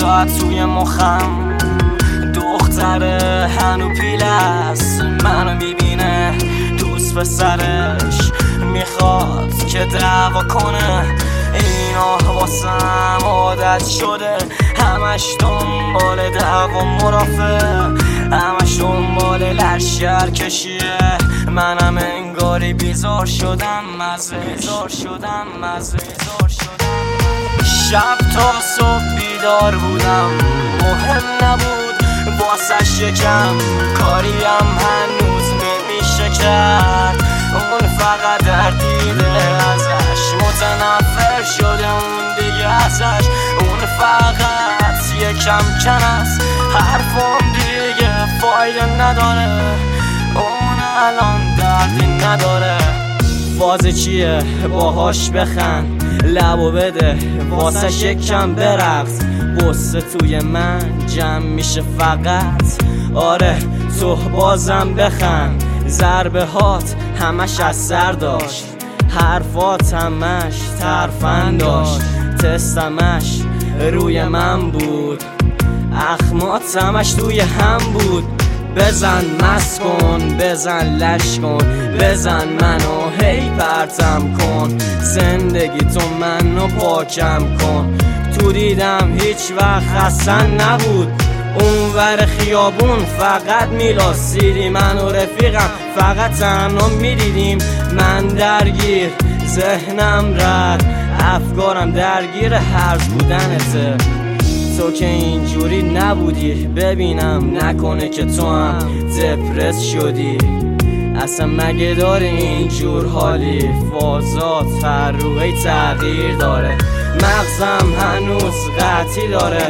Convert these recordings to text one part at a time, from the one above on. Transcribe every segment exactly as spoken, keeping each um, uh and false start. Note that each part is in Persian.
ساعت توی مخم دختر هنو پیل است، منو میبینه دوست پسرش میخواد که دعوا کنه. اینا واسم عادت شده، همش دنبال دعوا مرافع، همش دنبال لشگر کشیه. منم انگاری بیزار شدم مزه بیزار شدم مزه بیزار شدم. شب تا صبح بیدار بودم، مهم نبود واسه شکم، کاریم هنوز نمیشه کرد. اون فقط دردیده ازش، متنفر شده اون دیگه ازش. اون فقط یکم کن است، حرفم دیگه فایده نداره. اون الان دردی نداره. فاز چیه باهاش بخند، لبو بده واسه شکم برقص. بسته توی من جمع میشه فقط، آره تو بازم بخند. ضربه هات همش از سر داشت، حرفات همش ترفند داشت. تستمش روی من بود، اخمات همش توی هم بود. بزن مست کن، بزن لش کن، بزن منو هی پرتم کن. زندگی تو منو پاکم کن. تو دیدم هیچ وقت خستن نبود، اون ور خیابون فقط میلاسیدی. من و رفیقم فقط تنها میدیدیم. من درگیر ذهنم رد، افکارم درگیر هرز بودنته. تو که اینجوری نبودی، ببینم نکنه که تو هم دپرس شدی. اصلا مگه داره اینجور حالی؟ فازات هر روی تغییر داره، مغزم هنوز قطعی داره،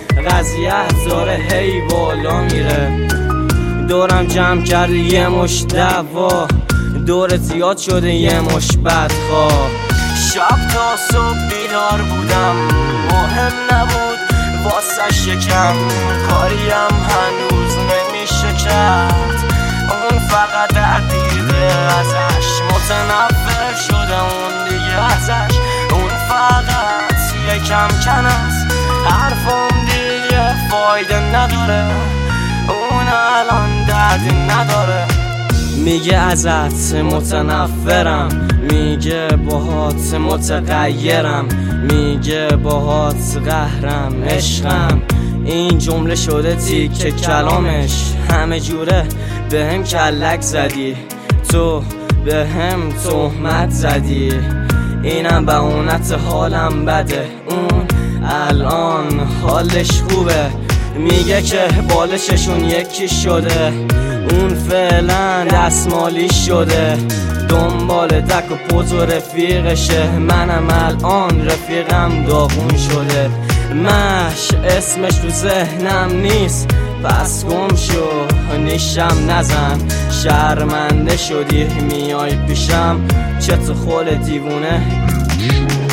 قضیت داره هی بالا میره. دورم جمع کردی یه مش دعوا، دور زیاد شده یه مش بدخواه. شب تا صبح بیدار بودم، مهم نبود واسه شکم، کاریم هنوز نمیشه کرد. اون فقط دردیده ازش، متنفر شده اون دیگه ازش. اون فقط یکم کن است، حرفم دیگه فایده نداره. اون الان دردی نداره. میگه ازت متنفرم، میگه باهات متغیرم، میگه باهات قهرم عشقم. این جمله شده تیکه کلامش، همه جوره به هم کلک زدی، تو به هم تهمت زدی. اینم به اونت حالم بده، اون الان حالش خوبه. میگه که بالششون یکی شده، اون فعلا دستمالی شده. دنبال دک و پوز و رفیقشه، منم الان رفیقم داغون شده. مش اسمش تو ذهنم نیست، پس گم شو نیشم نزن. شرمنده شدی میای پیشم، چه تو خول دیوونه.